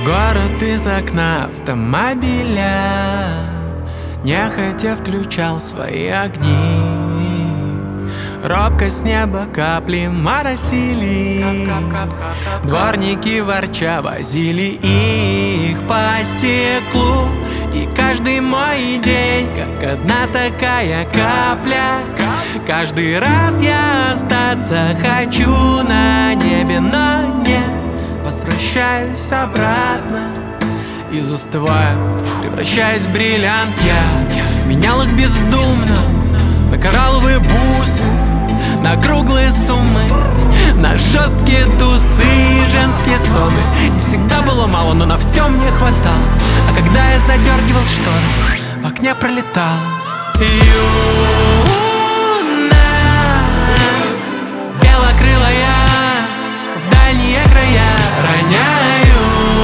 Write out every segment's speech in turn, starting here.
Город из окна автомобиля нехотя включал свои огни. Робко с неба капли моросили. Дворники ворча возили их по стеклу. И каждый мой день, как одна такая капля. Каждый раз я остаться хочу на небе, но нет. Возвращаюсь обратно и застываю, превращаясь в бриллиант. Я менял их бездумно на коралловые бусы, на круглые суммы, на жесткие тусы и женские стоны. Не всегда было мало, но на все мне хватало. А когда я задергивал шторы, в окне пролетала юность. Белокрылая в дальние края роняю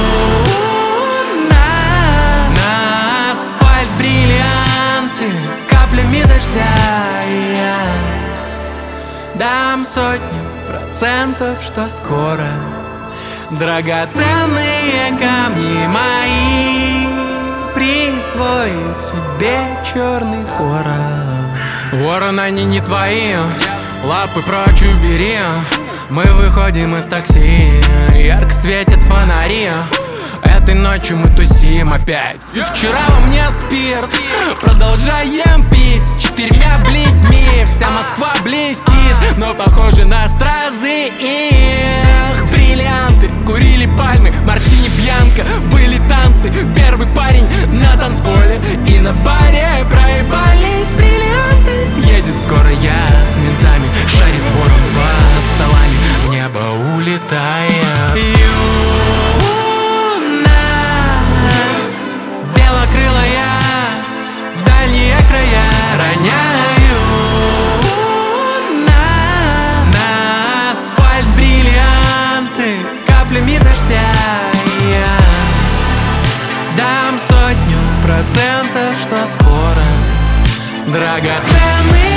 на асфальт бриллианты каплями дождя. И я дам 100%, что скоро драгоценные камни мои присвоит себе черный ворон. Ворон, они не твои, лапы прочь убери. Мы выходим из такси, ярко светят фонари. Этой ночью мы тусим опять. И вчера во мне спирт, продолжаем пить с 4 бледьми. Вся Москва блестит, но похоже на стразы их. Бриллианты, курили пальмы, мартини пьянка. Были танцы, первый парень на танцполе. И на баре проебались бриллианты. Едет скоро я с ментами, шарит ворон под столами, в небо улетая. Белокрылая в дальние края роняю на асфальт бриллианты каплями дождя. Я дам 100%, что скоро драгоценный